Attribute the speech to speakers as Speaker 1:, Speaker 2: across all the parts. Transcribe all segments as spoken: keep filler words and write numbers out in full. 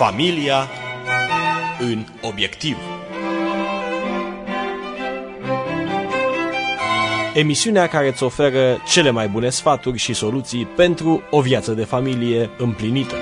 Speaker 1: Familia în obiectiv. Emisiunea care îți oferă cele mai bune sfaturi și soluții pentru o viață de familie împlinită.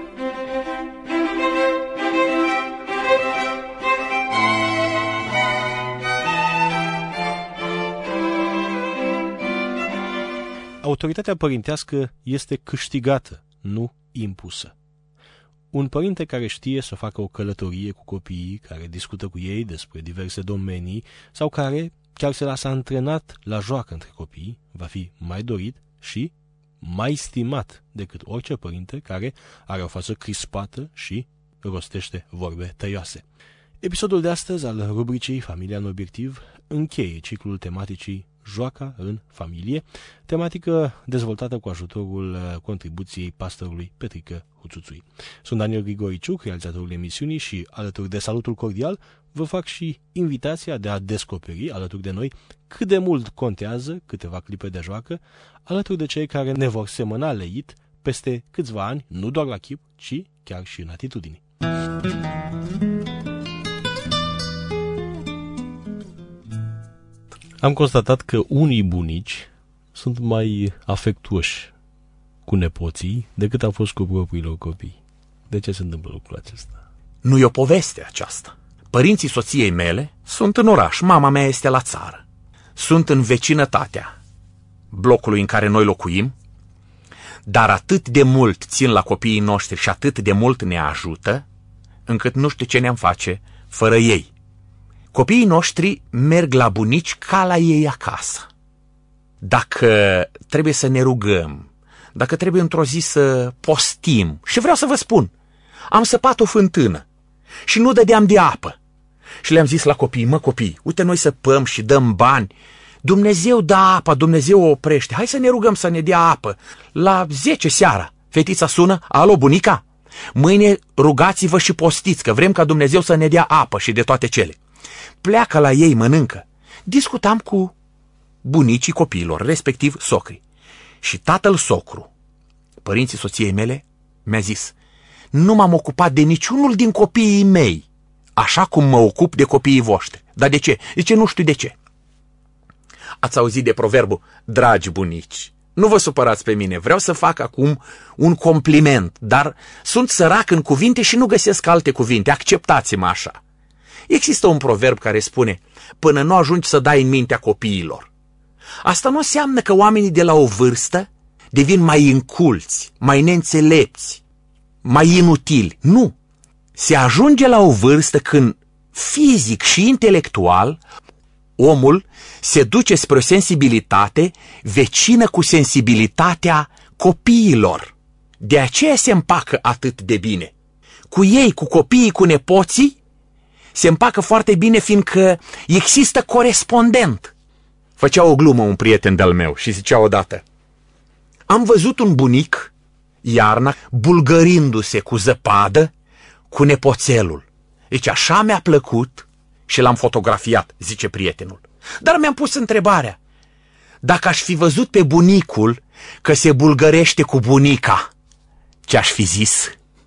Speaker 1: Autoritatea părintească este câștigată, nu impusă. Un părinte care știe să facă o călătorie cu copiii, care discută cu ei despre diverse domenii sau care chiar se lasă antrenat la joacă între copii, va fi mai dorit și mai stimat decât orice părinte care are o față crispată și rostește vorbe tăioase. Episodul de astăzi al rubricii Familia în obiectiv încheie ciclul tematicii Joaca în familie, tematică dezvoltată cu ajutorul contribuției pastorului Petrică Huțuțui. Sunt Daniel Grigoriciuc, realizatorul emisiunii, și alături de salutul cordial vă fac și invitația de a descoperi alături de noi cât de mult contează câteva clipe de joacă alături de cei care ne vor semăna leit peste câțiva ani, nu doar la chip, ci chiar și în atitudini. Am constatat că unii bunici sunt mai afectuoși cu nepoții decât au fost cu propriilor copii. De ce se întâmplă lucrul acesta?
Speaker 2: Nu e o poveste aceasta. Părinții soției mele sunt în oraș, mama mea este la țară. Sunt în vecinătatea blocului în care noi locuim, dar atât de mult țin la copiii noștri și atât de mult ne ajută, încât nu știu ce ne-am face fără ei. Copiii noștri merg la bunici ca la ei acasă. Dacă trebuie să ne rugăm, dacă trebuie într-o zi să postim, și vreau să vă spun, am săpat o fântână și nu dădeam de apă. Și le-am zis la copii, mă copii, uite noi săpăm și dăm bani, Dumnezeu dă apa, Dumnezeu o oprește, hai să ne rugăm să ne dea apă. La zece seara, fetița sună, alo bunica, mâine rugați-vă și postiți, că vrem ca Dumnezeu să ne dea apă și de toate cele. Pleacă la ei, mănâncă. Discutam cu bunicii copiilor, respectiv socrii. Și tatăl socru, părinții soției mele, mi-a zis, nu m-am ocupat de niciunul din copiii mei, așa cum mă ocup de copiii voștri. Dar de ce? De ce? Nu știu de ce. Ați auzit de proverbul, dragi bunici, nu vă supărați pe mine, vreau să fac acum un compliment, dar sunt sărac în cuvinte și nu găsesc alte cuvinte, acceptați-mă așa. Există un proverb care spune, până nu ajungi să dai în mintea copiilor. Asta nu înseamnă că oamenii de la o vârstă devin mai inculți, mai neînțelepți, mai inutili. Nu. Se ajunge la o vârstă când fizic și intelectual omul se duce spre o sensibilitate vecină cu sensibilitatea copiilor. De aceea se împacă atât de bine. Cu ei, cu copiii, cu nepoții, se împacă foarte bine, fiindcă există corespondent. Făcea o glumă un prieten de-al meu și zicea odată, am văzut un bunic, iarna, bulgărindu-se cu zăpadă cu nepoțelul. Deci așa mi-a plăcut și l-am fotografiat, zice prietenul. Dar mi-am pus întrebarea, dacă aș fi văzut pe bunicul că se bulgărește cu bunica, ce aș fi zis?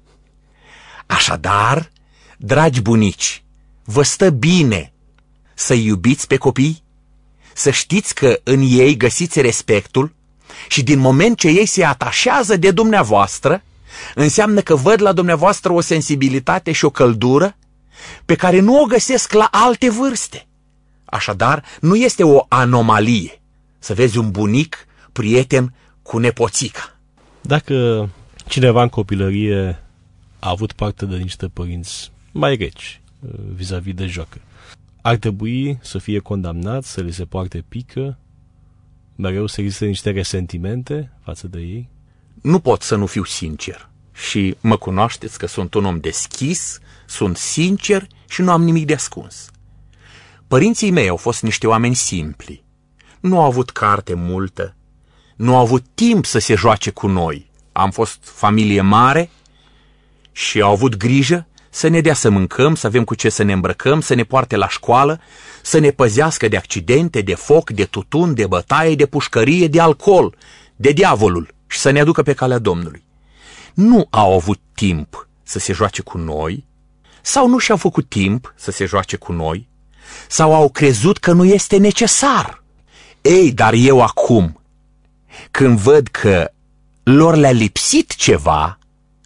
Speaker 2: Așadar, dragi bunici, vă stă bine să iubiți pe copii, să știți că în ei găsiți respectul și din moment ce ei se atașează de dumneavoastră, înseamnă că văd la dumneavoastră o sensibilitate și o căldură pe care nu o găsesc la alte vârste. Așadar, nu este o anomalie să vezi un bunic prieten cu nepoțica.
Speaker 1: Dacă cineva în copilărie a avut parte de niște părinți mai reci vis-a-vis de joacă, ar trebui să fie condamnat, să le se poarte pică, mereu să existe niște resentimente față de ei?
Speaker 2: Nu pot să nu fiu sincer. Și mă cunoașteți că sunt un om deschis, sunt sincer și nu am nimic de ascuns. Părinții mei au fost niște oameni simpli. Nu au avut carte multă, nu au avut timp să se joace cu noi. Am fost familie mare și au avut grijă să ne dea să mâncăm, să avem cu ce să ne îmbrăcăm, să ne poarte la școală, să ne păzească de accidente, de foc, de tutun, de bătaie, de pușcărie, de alcool, de diavolul și să ne aducă pe calea Domnului. Nu au avut timp să se joace cu noi, sau nu și-au făcut timp să se joace cu noi, sau au crezut că nu este necesar. Ei, dar eu acum, când văd că lor le-a lipsit ceva,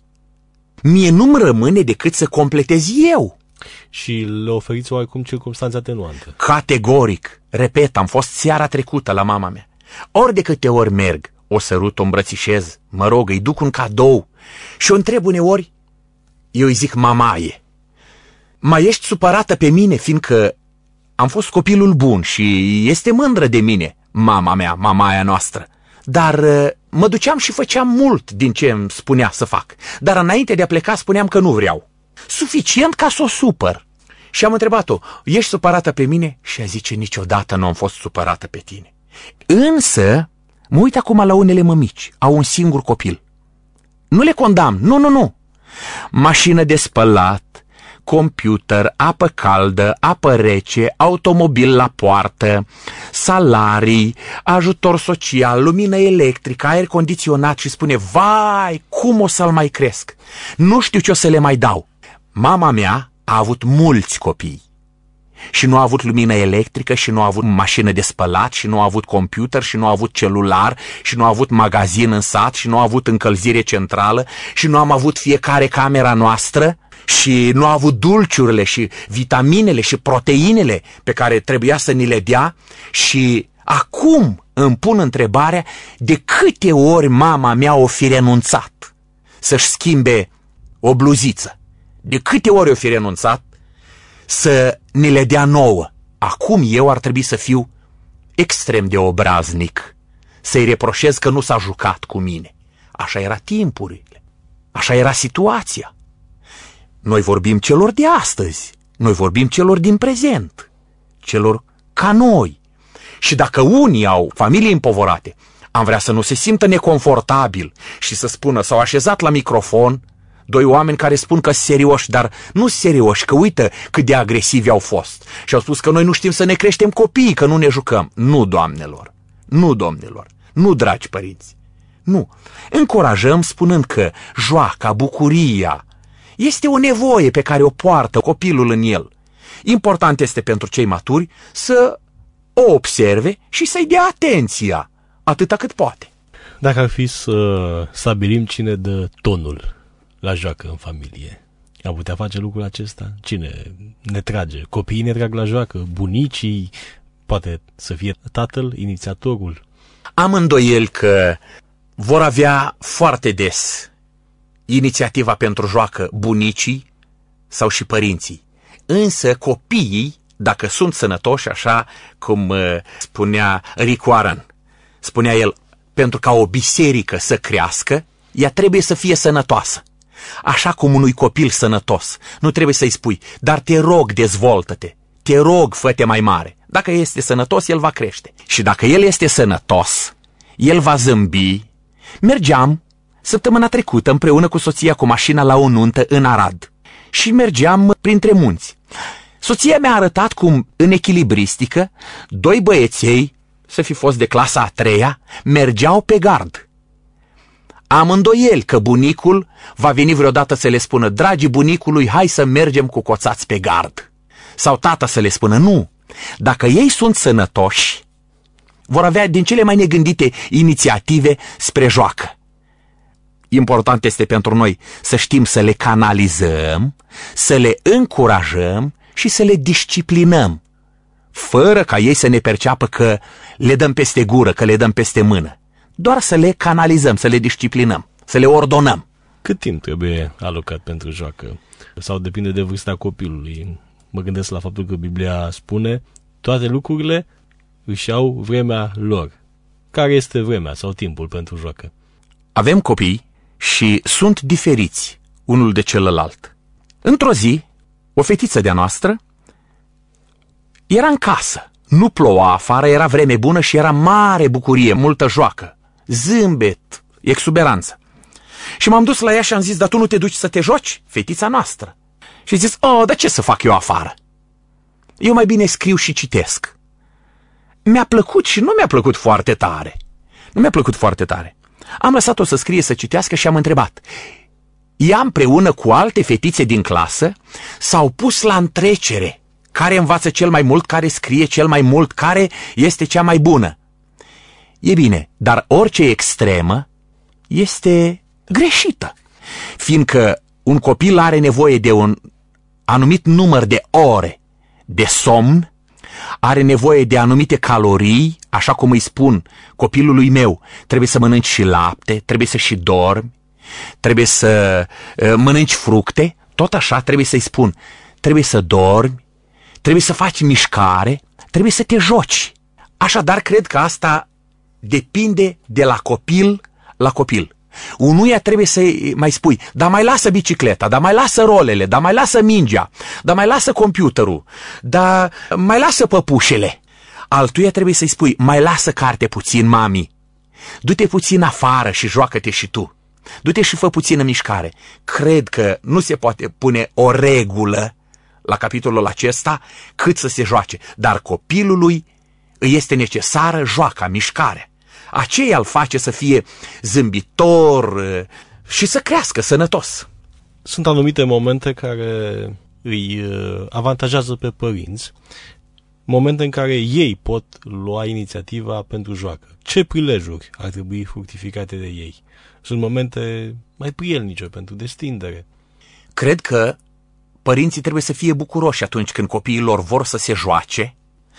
Speaker 2: mie nu-mi rămâne decât să completez eu.
Speaker 1: Și le oferiți oarecum circumstanțe atenuante?
Speaker 2: Categoric. Repet, am fost seara trecută la mama mea. Ori de câte ori merg, o sărut, o îmbrățișez, mă rog, îi duc un cadou și o întreb uneori, eu îi zic mamaie, mai ești supărată pe mine, fiindcă am fost copilul bun și este mândră de mine, mama mea, mamaia noastră. Dar mă duceam și făceam mult din ce îmi spunea să fac. Dar înainte de a pleca spuneam că nu vreau. Suficient ca să o supăr. Și am întrebat-o, ești supărată pe mine? Și ea zice, niciodată nu am fost supărată pe tine. Însă, mă uit acum la unele mămici, au un singur copil. Nu le condamn, nu, nu, nu. Mașină de spălat, computer, apă caldă, apă rece, automobil la poartă, salarii, ajutor social, lumină electrică, aer condiționat și spune, vai, cum o să-l mai cresc? Nu știu ce o să le mai dau. Mama mea a avut mulți copii și nu a avut lumină electrică și nu a avut mașină de spălat și nu a avut computer și nu a avut celular și nu a avut magazin în sat și nu a avut încălzire centrală și nu am avut fiecare camera noastră și nu a avut dulciurile și vitaminele și proteinele pe care trebuia să ni le dea. Și acum îmi pun întrebarea, de câte ori mama mea o fi renunțat să-și schimbe o bluziță, de câte ori o fi renunțat să ni le dea nouă. Acum eu ar trebui să fiu extrem de obraznic, să-i reproșez că nu s-a jucat cu mine. Așa era timpurile, așa era situația. Noi vorbim celor de astăzi, noi vorbim celor din prezent, celor ca noi. Și dacă unii au familii împovorate, am vrea să nu se simtă neconfortabil și să spună, s-au așezat la microfon doi oameni care spun că sunt serioși, dar nu serioși, că uită cât de agresivi au fost. Și au spus că noi nu știm să ne creștem copiii, că nu ne jucăm. Nu, doamnelor, nu, domnilor, nu, dragi părinți, nu. Încurajăm spunând că joaca, bucuria, este o nevoie pe care o poartă copilul în el. Important este pentru cei maturi să o observe și să-i dea atenția, atâta cât poate.
Speaker 1: Dacă ar fi să stabilim cine dă tonul la joacă în familie, am putea face lucrul acesta? Cine ne trage? Copiii ne trag la joacă? Bunicii? Poate să fie tatăl, inițiatorul?
Speaker 2: Am îndoiel că vor avea foarte des inițiativa pentru joacă bunicii sau și părinții. Însă copiii, dacă sunt sănătoși, așa cum uh, spunea Rick Warren, spunea el, pentru ca o biserică să crească, ea trebuie să fie sănătoasă. Așa cum unui copil sănătos, nu trebuie să-i spui, dar te rog, dezvoltă-te, te rog, fă-te mai mare. Dacă este sănătos, el va crește. Și dacă el este sănătos, el va zâmbi. Mergeam săptămâna trecută împreună cu soția cu mașina la o nuntă în Arad și mergeam printre munți. Soția mi-a arătat cum, în echilibristică, doi băieței, să fi fost de clasa a treia, mergeau pe gard. Am îndoieli că bunicul va veni vreodată să le spună, dragi bunicului, hai să mergem cu coțați pe gard. Sau tata să le spună, nu. Dacă ei sunt sănătoși, vor avea din cele mai negândite inițiative spre joacă. Important este pentru noi să știm să le canalizăm, să le încurajăm și să le disciplinăm, fără ca ei să ne perceapă că le dăm peste gură, că le dăm peste mână. Doar să le canalizăm, să le disciplinăm, să le ordonăm.
Speaker 1: Cât timp trebuie alocat pentru joacă? Sau depinde de vârsta copilului? Mă gândesc la faptul că Biblia spune, toate lucrurile își au vremea lor. Care este vremea sau timpul pentru joacă?
Speaker 2: Avem copii și sunt diferiți unul de celălalt. Într-o zi, o fetiță de-a noastră era în casă. Nu ploua afară, era vreme bună și era mare bucurie, multă joacă, zâmbet, exuberanță. Și m-am dus la ea și am zis, dar tu nu te duci să te joci, fetița noastră? Și zis, oh, dar ce să fac eu afară? Eu mai bine scriu și citesc. Mi-a plăcut și nu mi-a plăcut foarte tare. Nu mi-a plăcut foarte tare. Am lăsat-o să scrie, să citească și am întrebat, ea împreună cu alte fetițe din clasă s-au pus la întrecere. Care învață cel mai mult, care scrie cel mai mult, care este cea mai bună. E bine, dar orice extremă este greșită, fiindcă un copil are nevoie de un anumit număr de ore de somn, are nevoie de anumite calorii, așa cum îi spun copilului meu, trebuie să mănânci și lapte, trebuie să și dormi, trebuie să uh, mănânci fructe, tot așa trebuie să-i spun, trebuie să dormi, trebuie să faci mișcare, trebuie să te joci. Așadar, cred că asta depinde de la copil la copil. Unuia trebuie să-i mai spui, dar mai lasă bicicleta, dar mai lasă rolele, dar mai lasă mingea, dar mai lasă computerul, dar mai lasă păpușele. Altuia trebuie să-i spui, mai lasă carte puțin, mami. Du-te puțin afară și joacă-te și tu. Du-te și fă puțină mișcare. Cred că nu se poate pune o regulă la capitolul acesta cât să se joace, dar copilului îi este necesară joaca, mișcarea. Aceea îl face să fie zâmbitor și să crească sănătos.
Speaker 1: Sunt anumite momente care îi avantajează pe părinți, momente în care ei pot lua inițiativa pentru joacă. Ce prilejuri ar trebui fructificate de ei? Sunt momente mai prielnice pentru destindere.
Speaker 2: Cred că părinții trebuie să fie bucuroși atunci când copiii lor vor să se joace,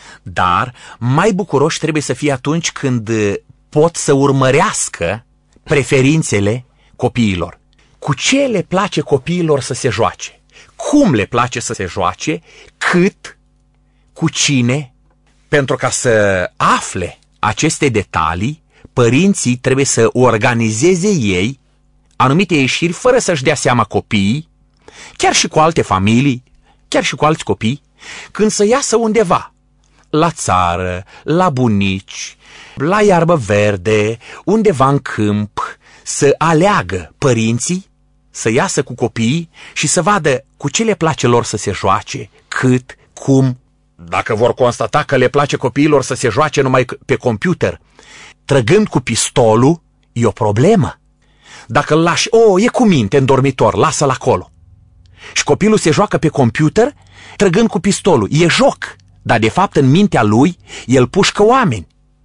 Speaker 2: dar mai bucuroși trebuie să fie atunci când pot să urmărească preferințele copiilor. Cu ce le place copiilor să se joace? Cum le place să se joace? Cât? Cu cine? Pentru ca să afle aceste detalii, părinții trebuie să organizeze ei anumite ieșiri fără să-și dea seama copiii, chiar și cu alte familii, chiar și cu alți copii, când să iasă undeva, la țară, la bunici, la iarbă verde, undeva în câmp, să aleagă părinții, să iasă cu copiii și să vadă cu ce le place lor să se joace, cât, cum. Dacă vor constata că le place copiilor să se joace numai pe computer, trăgând cu pistolul, e o problemă. Dacă îl lași, o, e cu minte în dormitor, lasă-l acolo. Și copilul se joacă pe computer, trăgând cu pistolul, e joc, dar de fapt în mintea lui el pușcă oameni.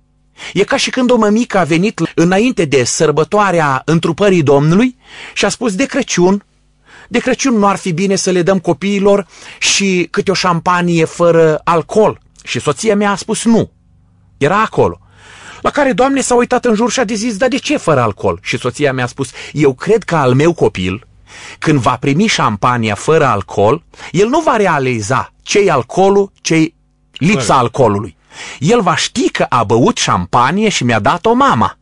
Speaker 2: E ca și când o mămică a venit înainte de sărbătoarea întrupării Domnului și a spus de Crăciun, de Crăciun nu ar fi bine să le dăm copiilor și câte o șampanie fără alcool. Și soția mea a spus nu, era acolo. La care Doamne s-a uitat în jur și a zis, dar de ce fără alcool? Și soția mea a spus, eu cred că al meu copil, când va primi șampania fără alcool, el nu va realiza ce-i alcoolul, ce-i lipsa fără alcoolului. El va ști că a băut șampanie și mi-a dat-o mama.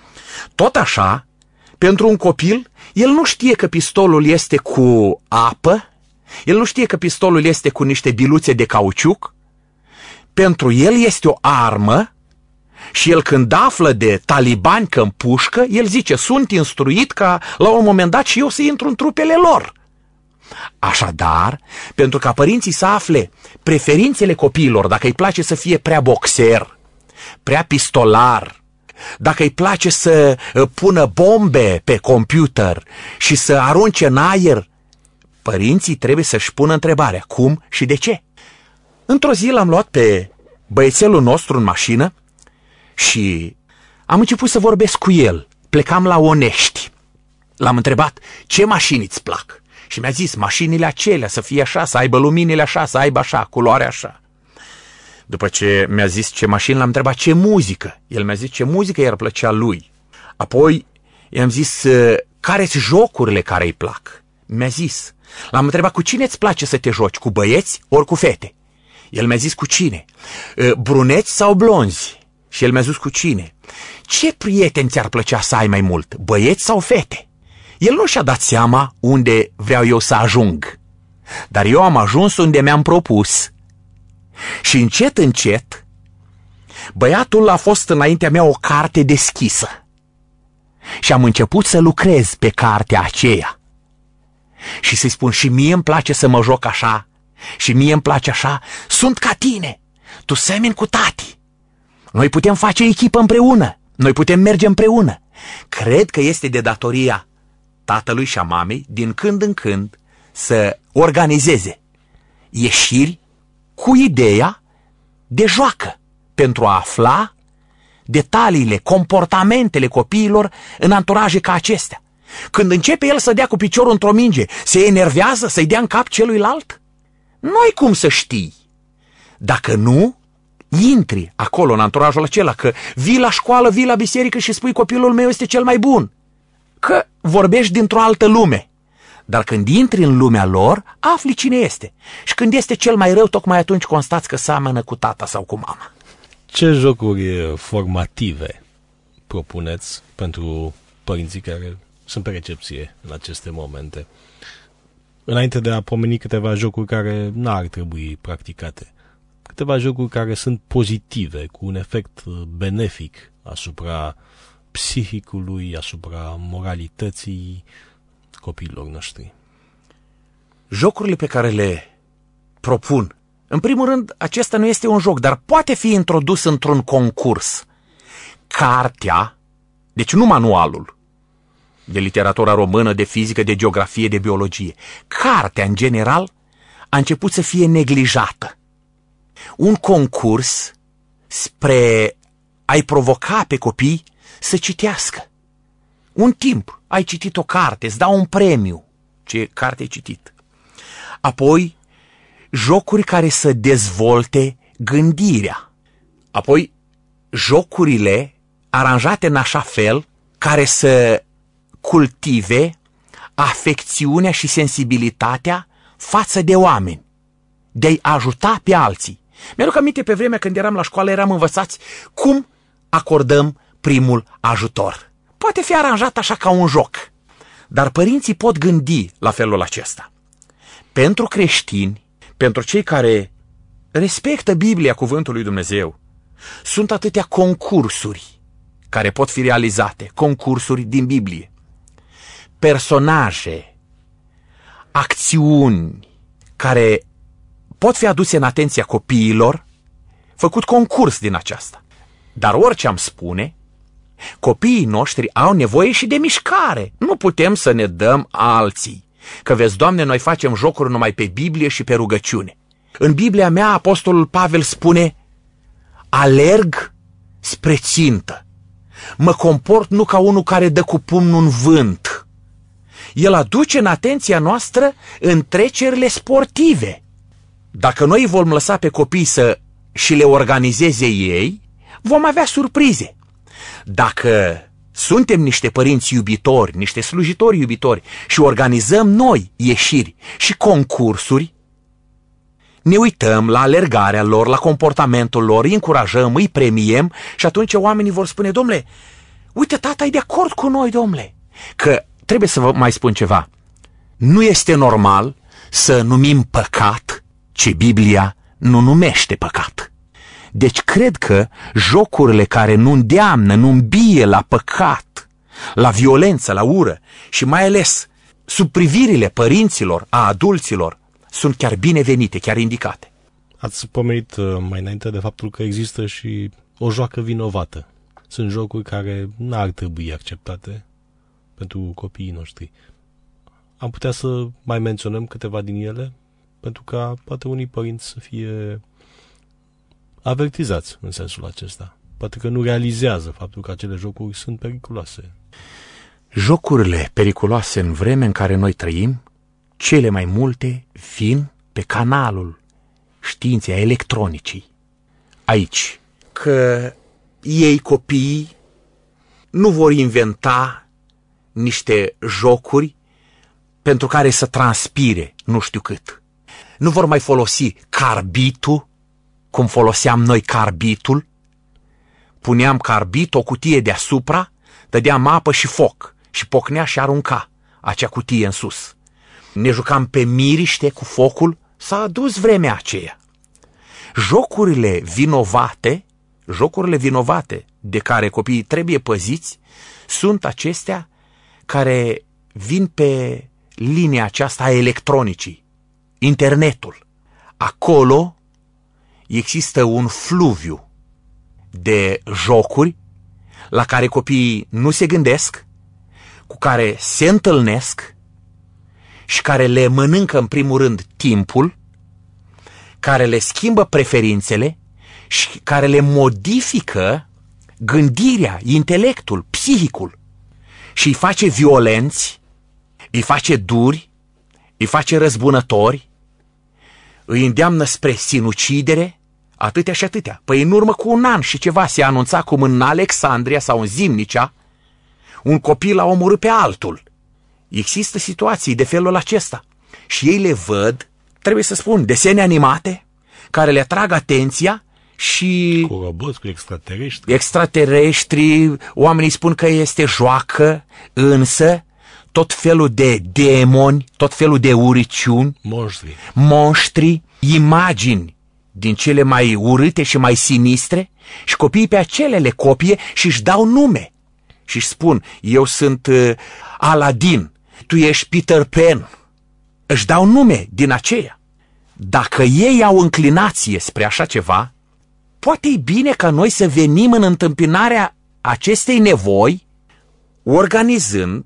Speaker 2: Tot așa, pentru un copil, el nu știe că pistolul este cu apă, el nu știe că pistolul este cu niște biluțe de cauciuc. Pentru el este o armă și el când află de talibani că împușcă, el zice, sunt instruit ca la un moment dat și eu să intru în trupele lor. Așadar, pentru ca părinții să afle preferințele copiilor, dacă îi place să fie prea boxer, prea pistolar, dacă îi place să pună bombe pe computer și să arunce în aer, părinții trebuie să-și pună întrebarea, cum și de ce. Într-o zi l-am luat pe băiețelul nostru în mașină și am început să vorbesc cu el. Plecam la Onești. L-am întrebat, ce mașini îți plac? Și mi-a zis, mașinile acelea, să fie așa, să aibă luminile așa, să aibă așa, culoare așa. După ce mi-a zis ce mașini, l-am întrebat ce muzică. El mi-a zis ce muzică i-ar plăcea lui. Apoi i-am zis, care sunt jocurile care îi plac? Mi-a zis. L-am întrebat, cu cine îți place să te joci, cu băieți ori cu fete? El mi-a zis, cu cine? Bruneți sau blonzi? Și el mi-a zis, cu cine? Ce prieteni ți-ar plăcea să ai mai mult, băieți sau fete? El nu și-a dat seama unde vreau eu să ajung, dar eu am ajuns unde mi-am propus. Și încet, încet, băiatul a fost înaintea mea o carte deschisă și am început să lucrez pe cartea aceea. Și să-i spun, și mie îmi place să mă joc așa, și mie îmi place așa, sunt ca tine, tu semeni cu tati. Noi putem face echipă împreună, noi putem merge împreună. Cred că este de datoria tatălui și a mamei, din când în când, să organizeze ieșiri cu ideea de joacă, pentru a afla detaliile, comportamentele copiilor în anturaje ca acestea. Când începe el să dea cu piciorul într-o minge, se enervează să-i dea în cap celuilalt? Nu-ai cum să știi. Dacă nu, intri acolo în anturajul acela, că vii la școală, vii la biserică și spui copilul meu este cel mai bun. Că vorbești dintr-o altă lume. Dar când intri în lumea lor, afli cine este. Și când este cel mai rău, tocmai atunci constați că seamănă cu tata sau cu mama.
Speaker 1: Ce jocuri formative propuneți pentru părinții care sunt pe recepție în aceste momente? Înainte de a pomeni câteva jocuri care n-ar trebui practicate. Câteva jocuri care sunt pozitive, cu un efect benefic asupra psihicului, asupra moralității copiilor noștri.
Speaker 2: Jocurile pe care le propun, în primul rând, acesta nu este un joc, dar poate fi introdus într-un concurs. Cartea, deci nu manualul, de literatura română, de fizică, de geografie, de biologie. Cartea, în general, a început să fie neglijată. Un concurs spre a-i provoca pe copii să citească. Un timp ai citit o carte, îți dau un premiu. Ce carte ai citit? Apoi, jocuri care să dezvolte gândirea. Apoi, jocurile aranjate în așa fel care să cultive afecțiunea și sensibilitatea față de oameni, de a-i ajuta pe alții. Mi-aduc aminte, pe vremea când eram la școală, eram învățați cum acordăm primul ajutor. Poate fi aranjat așa ca un joc, dar părinții pot gândi la felul acesta. Pentru creștini, pentru cei care respectă Biblia, cuvântul lui Dumnezeu, sunt atâtea concursuri care pot fi realizate, concursuri din Biblie. Personaje, acțiuni care pot fi aduse în atenția copiilor, făcut concurs din aceasta. Dar orice am spune, copiii noștri au nevoie și de mișcare. Nu putem să ne dăm alții. Că vezi, Doamne, noi facem jocuri numai pe Biblie și pe rugăciune. În Biblia mea, apostolul Pavel spune: alerg spre țintă. Mă comport nu ca unul care dă cu pumnul în vânt. El aduce în atenția noastră întrecerile sportive. Dacă noi vom lăsa pe copii să și le organizeze ei, vom avea surprize. Dacă suntem niște părinți iubitori, niște slujitori iubitori și organizăm noi ieșiri și concursuri, ne uităm la alergarea lor, la comportamentul lor, îi încurajăm, îi premiem și atunci oamenii vor spune: domnule, uite, tata e de acord cu noi, domnule. Că trebuie să vă mai spun ceva. Nu este normal să numim păcat ce Biblia nu numește păcat. Deci cred că jocurile care nu îndeamnă, nu îmbie la păcat, la violență, la ură și mai ales sub privirile părinților, a adulților, sunt chiar binevenite, chiar indicate.
Speaker 1: Ați pomenit mai înainte de faptul că există și o joacă vinovată. Sunt jocuri care n-ar trebui acceptate pentru copiii noștri. Am putea să mai menționăm câteva din ele, pentru ca poate unii părinți să fie avertizați în sensul acesta. Poate că nu realizează faptul că acele jocuri sunt periculoase.
Speaker 2: Jocurile periculoase în vremea în care noi trăim, cele mai multe vin pe canalul științei electronicii. Aici, că ei, copiii, nu vor inventa niște jocuri pentru care să transpire nu știu cât. Nu vor mai folosi carbitul, cum foloseam noi carbitul. Puneam carbit, o cutie deasupra, dădeam apă și foc și pocnea și arunca acea cutie în sus. Ne jucam pe miriște cu focul, s-a adus vremea aceea. Jocurile vinovate, jocurile vinovate de care copiii trebuie păziți, sunt acestea care vin pe linia aceasta a electronicii, internetul. Acolo există un fluviu de jocuri la care copiii nu se gândesc, cu care se întâlnesc și care le mănâncă în primul rând timpul, care le schimbă preferințele și care le modifică gândirea, intelectul, psihicul și îi face violenți, îi face duri, îi face răzbunători, îi îndeamnă spre sinucidere, atâtea și atâtea. Păi în urmă cu un an și ceva se anunța cum în Alexandria sau în Zimnicea un copil a omorât pe altul. Există situații de felul acesta și ei le văd, trebuie să spun, desene animate care le atrag atenția și...
Speaker 1: Cu roboți, cu extraterestri.
Speaker 2: Extraterestri, oamenii spun că este joacă, însă tot felul de demoni, tot felul de uriciuni,
Speaker 1: monștri,
Speaker 2: monștri, imagini din cele mai urâte și mai sinistre și copiii pe acele le copie și își dau nume și își spun, eu sunt uh, Aladin, tu ești Peter Pan. Își dau nume din aceea. Dacă ei au înclinație spre așa ceva, poate e bine ca noi să venim în întâmpinarea acestei nevoi, organizând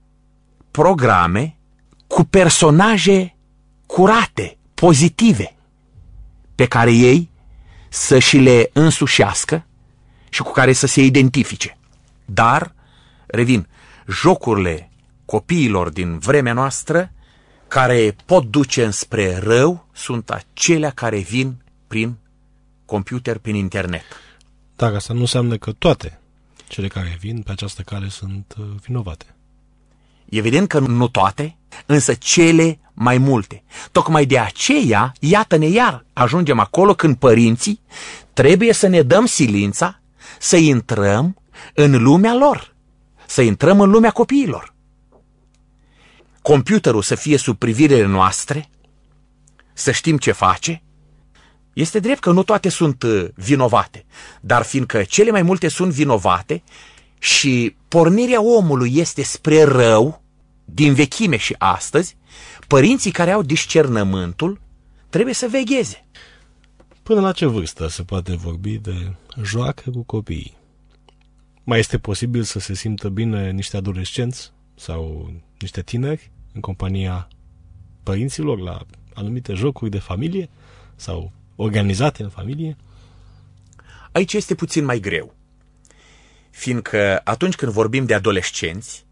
Speaker 2: programe cu personaje curate, pozitive, pe care ei să și le însușească și cu care să se identifice. Dar, revin, jocurile copiilor din vremea noastră care pot duce înspre rău sunt acelea care vin prin computer, prin internet.
Speaker 1: Dar asta nu înseamnă că toate cele care vin pe această cale sunt vinovate.
Speaker 2: Evident că nu toate, însă cele mai multe. Tocmai de aceea, iată-ne iar, ajungem acolo când părinții trebuie să ne dăm silința să intrăm în lumea lor, să intrăm în lumea copiilor. Computerul să fie sub privirile noastre, să știm ce face. Este drept că nu toate sunt vinovate, dar fiindcă cele mai multe sunt vinovate și pornirea omului este spre rău, din vechime și astăzi, părinții care au discernământul trebuie să vegheze.
Speaker 1: Până la ce vârstă se poate vorbi de joacă cu copiii? Mai este posibil să se simtă bine niște adolescenți sau niște tineri în compania părinților la anumite jocuri de familie sau organizate în familie?
Speaker 2: Aici este puțin mai greu, fiindcă atunci când vorbim de adolescenți,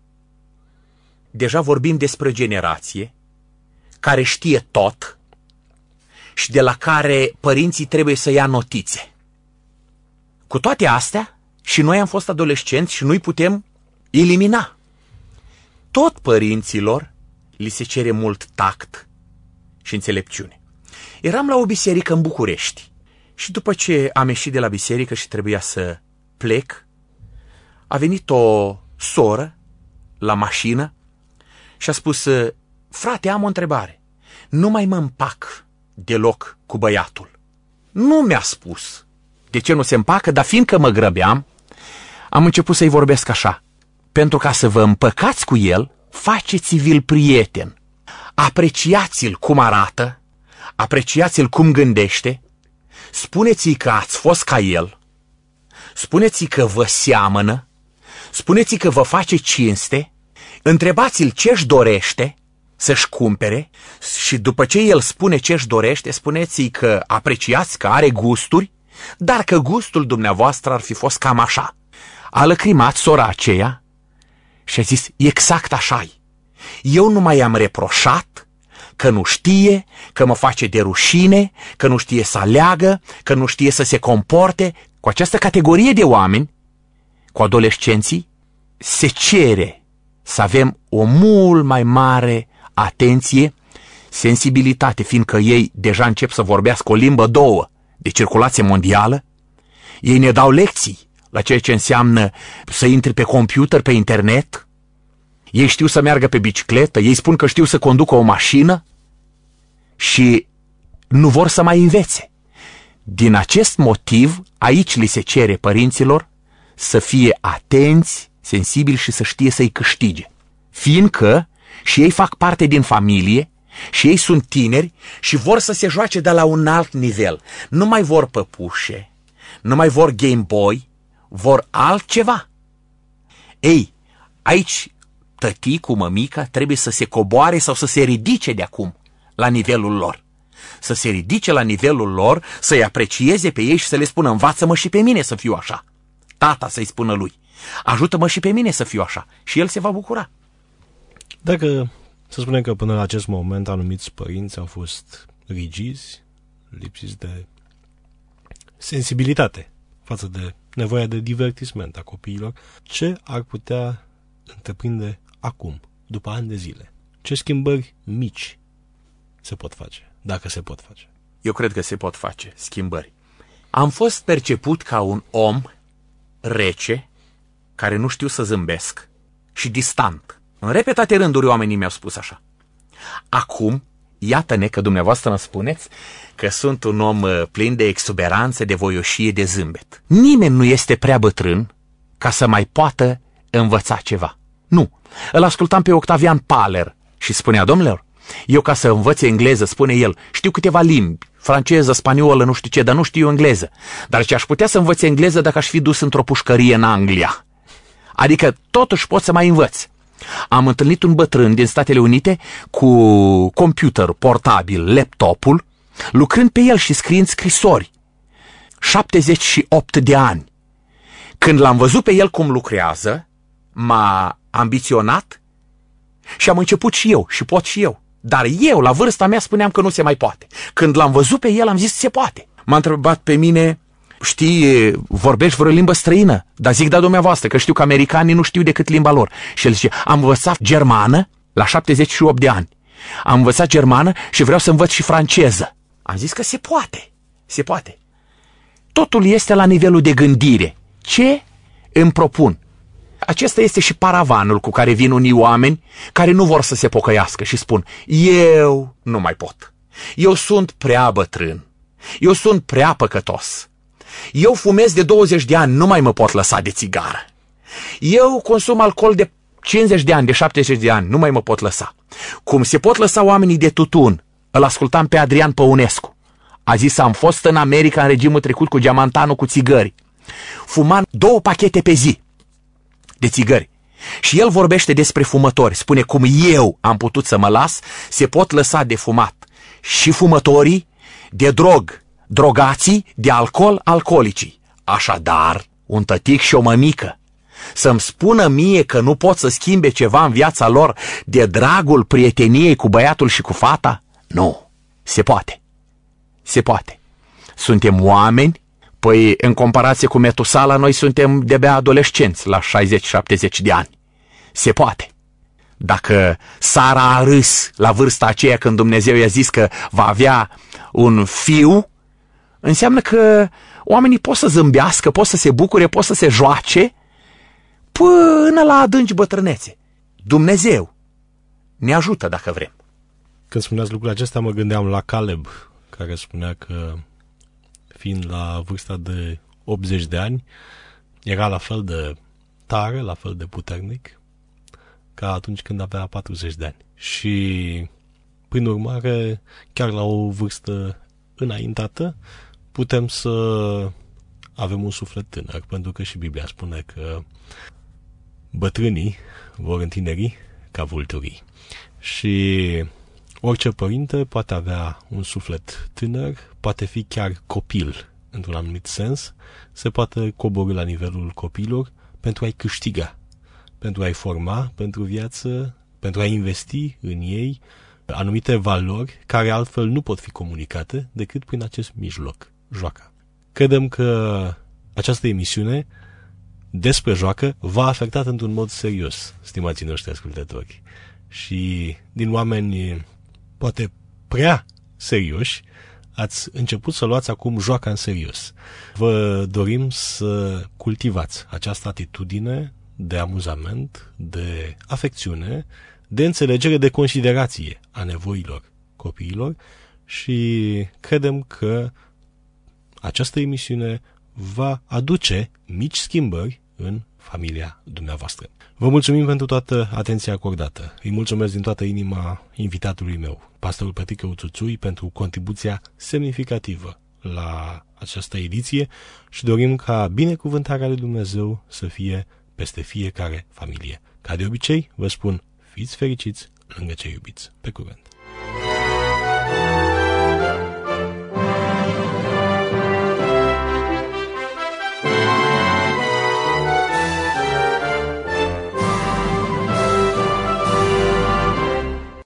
Speaker 2: deja vorbim despre o generație care știe tot și de la care părinții trebuie să ia notițe. Cu toate astea, și noi am fost adolescenți și nu-i putem elimina. Tot părinților li se cere mult tact și înțelepciune. Eram la o biserică în București și după ce am ieșit de la biserică și trebuia să plec, a venit o soră la mașină și a spus, frate, am o întrebare. Nu mai mă împac deloc cu băiatul. Nu mi-a spus de ce nu se împacă, dar fiindcă mă grăbeam, am început să-i vorbesc așa. Pentru ca să vă împăcați cu el, faceți-vi-l prieten. Apreciați-l cum arată, apreciați-l cum gândește, spuneți-i că ați fost ca el, spuneți-i că vă seamănă, spuneți-i că vă face cinste, întrebați-l ce-și dorește să-și cumpere și după ce el spune ce-și dorește, spuneți-i că apreciați că are gusturi, dar că gustul dumneavoastră ar fi fost cam așa. A lăcrimat sora aceea și a zis, exact așa-i. Eu nu mai am reproșat că nu știe, că mă face de rușine, că nu știe să aleagă, că nu știe să se comporte. Cu această categorie de oameni, cu adolescenții, se cere să avem o mult mai mare atenție, sensibilitate, fiindcă ei deja încep să vorbească o limbă două de circulație mondială. Ei ne dau lecții la ceea ce înseamnă să intri pe computer, pe internet. Ei știu să meargă pe bicicletă, ei spun că știu să conducă o mașină și nu vor să mai învețe. Din acest motiv, aici li se cere părinților să fie atenți, sensibili și să știe să-i câștige. Fiindcă și ei fac parte din familie și ei sunt tineri și vor să se joace de la un alt nivel. Nu mai vor păpușe, nu mai vor Game Boy, vor altceva. Ei, aici tăticul, mămica, trebuie să se coboare sau să se ridice de acum la nivelul lor. Să se ridice la nivelul lor, să-i aprecieze pe ei și să le spună, învață-mă și pe mine să fiu așa. Tata să-i spună lui, ajută-mă și pe mine să fiu așa. Și el se va bucura.
Speaker 1: Dacă să spunem că până la acest moment anumiți părinți au fost rigizi, lipsiți de sensibilitate față de nevoia de divertisment a copiilor, ce ar putea întreprinde acum, după ani de zile? Ce schimbări mici se pot face, dacă se pot face?
Speaker 2: Eu cred că se pot face schimbări. Am fost perceput ca un om rece, care nu știu să zâmbesc și distant. În repetate rânduri oamenii mi-au spus așa. Acum, iată-ne că dumneavoastră îmi spuneți că sunt un om plin de exuberanță, de voioșie, de zâmbet. Nimeni nu este prea bătrân ca să mai poată învăța ceva. Nu. Îl ascultam pe Octavian Paler și spunea, domnilor, eu ca să învăț engleză, spune el, știu câteva limbi, franceză, spaniolă, nu știu ce, dar nu știu engleză. Dar ce aș putea să învăț engleză dacă aș fi dus într-o pușcărie în Anglia? Adică totuși pot să mai învăț. Am întâlnit un bătrân din Statele Unite cu computer portabil, laptopul, lucrând pe el și scriind scrisori. șaptezeci și opt de ani. Când l-am văzut pe el cum lucrează, m-a ambiționat și am început și eu și pot și eu. Dar eu, la vârsta mea, spuneam că nu se mai poate. Când l-am văzut pe el, am zis se poate. M-a întrebat pe mine, știi, vorbești vreo limbă străină? Dar zic, da, dumneavoastră, că știu că americanii nu știu decât limba lor. Și el zice, am învățat germană la șaptezeci și opt de ani. Am învățat germană și vreau să învăț și franceză. Am zis că se poate. Se poate. Totul este la nivelul de gândire. Ce îmi propun? Acesta este și paravanul cu care vin unii oameni care nu vor să se pocăiască și spun, eu nu mai pot. Eu sunt prea bătrân. Eu sunt prea păcătos. Eu fumez de douăzeci de ani, nu mai mă pot lăsa de țigară. Eu consum alcool de cincizeci de ani, de șaptezeci de ani, nu mai mă pot lăsa. Cum se pot lăsa oamenii de tutun? Îl ascultam pe Adrian Păunescu. A zis, am fost în America în regimul trecut cu geamantanul cu țigări. Fumam două pachete pe zi de țigări. Și el vorbește despre fumători. Spune cum eu am putut să mă las, se pot lăsa de fumat și fumătorii, de drog, drogații, de alcool, alcoolicii. Așadar, un tătic și o mămică să-mi spună mie că nu pot să schimbe ceva în viața lor de dragul prieteniei cu băiatul și cu fata? Nu. Se poate. Se poate. Suntem oameni. Păi, în comparație cu Metusala, noi suntem de-abia adolescenți la șaizeci șaptezeci de ani. Se poate. Dacă Sara a râs la vârsta aceea când Dumnezeu i-a zis că va avea un fiu, înseamnă că oamenii pot să zâmbească, pot să se bucure, pot să se joace până la adânci bătrânețe. Dumnezeu ne ajută dacă vrem.
Speaker 1: Când spuneați lucrul acesta, mă gândeam la Caleb, care spunea că fiind la vârsta de optzeci de ani, era la fel de tare, la fel de puternic, ca atunci când avea patruzeci de ani. Și, prin urmare, chiar la o vârstă înaintată, putem să avem un suflet tânăr, pentru că și Biblia spune că bătrânii vor întineri ca vulturii. Și orice părinte poate avea un suflet tânăr, poate fi chiar copil, într-un anumit sens, se poate coborî la nivelul copilor pentru a-i câștiga, pentru a-i forma pentru viață, pentru a investi în ei anumite valori care altfel nu pot fi comunicate decât prin acest mijloc, joaca. Credem că această emisiune despre joacă v-a afectat într-un mod serios, stimații noștri ascultători. Și din oameni poate prea serioși, ați început să luați acum joaca în serios. Vă dorim să cultivați această atitudine de amuzament, de afecțiune, de înțelegere, de considerație a nevoilor copiilor și credem că această emisiune va aduce mici schimbări în familia dumneavoastră. Vă mulțumim pentru toată atenția acordată. Îi mulțumesc din toată inima invitatului meu, pastorul Petrică Uțuțui, pentru contribuția semnificativă la această ediție și dorim ca binecuvântarea lui Dumnezeu să fie peste fiecare familie. Ca de obicei, vă spun, fiți fericiți lângă cei iubiți. Pe curând!